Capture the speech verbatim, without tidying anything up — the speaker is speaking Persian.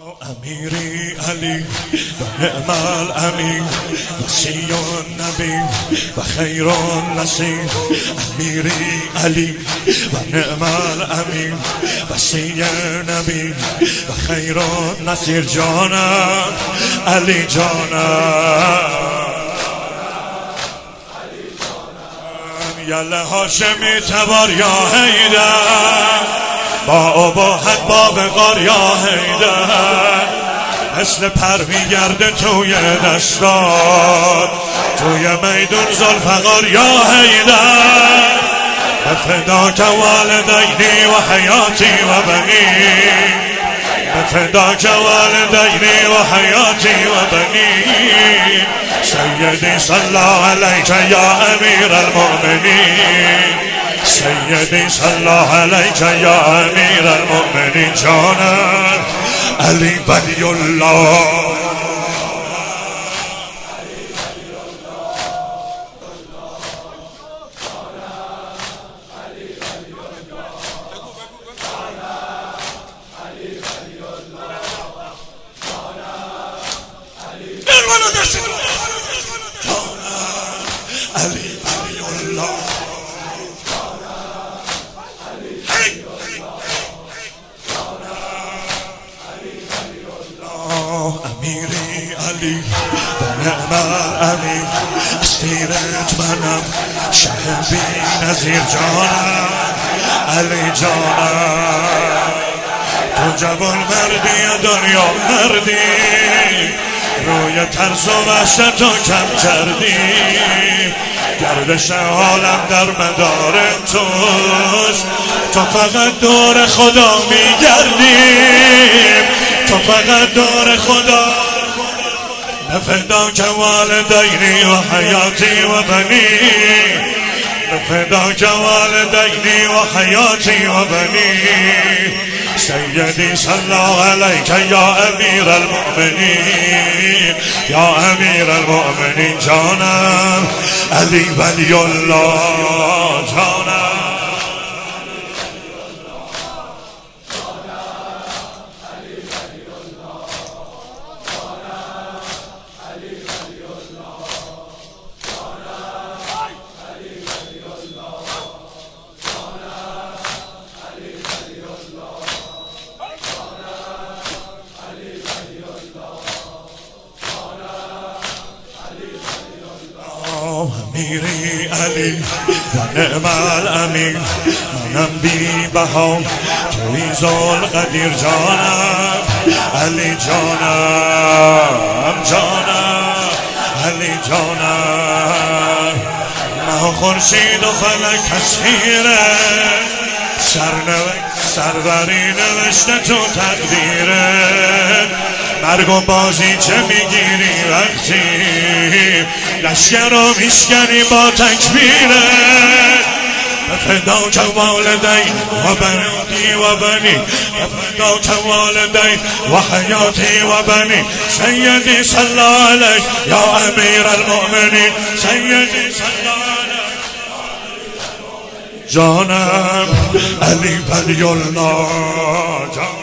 امیری علی و نعم الامین وصی النبی و خیر النصیر. امیری علی و نعم الامین وصی النبی و خیر النصیر. جانم علی جانم یله هاشمی تبار یا حیدر با اباحت باب غار یا حیدر. مثل پر میگرده توی دستار توی میدون زلفقار یا حیدر. بفداک والدینی و حیاتی و بنی بفداک والدینی و حیاتی و بنی. سیدی صلی علیک یا امیر المؤمنین سیدی صلی علیک یا امیر المؤمنین. جانم علی ولی الله علی ولی الله امیری علی و نعم الامین استیرت منم شه بی نظیر. جانم علی جانم تو جوان مردی دنیا مردی روی ترس و وحشت رو کم کردی. گردش عالم در مدار توش تو فقط دور خدا میگردی تو فقط دور خدا. بفداک والدینی و حیاتی و بنی بفداک والدینی و حیاتی و بنی. سیدی صلی علیک یا امیر المؤمنین یا امیر المؤمنین. جانم علی ولی الله جانم امیری علی و نعم الامین منم بی بها توی ذوالقدیر. جانم علی جانم جانم علی جانم ماه خورشید و فلک تسخیره سرنوشت سروری نوشته تو تقدیره. مرگ و بازی چه میگیری وقتی لشکر رو میشکنی با تکبیره. بفداک والدین و بناتی و بنی بفداک والدین و حیاتی و بنی. سیدی صلی علیک یا امیر المؤمنین سیدی صلی علیک جانم علی ولی الله جانم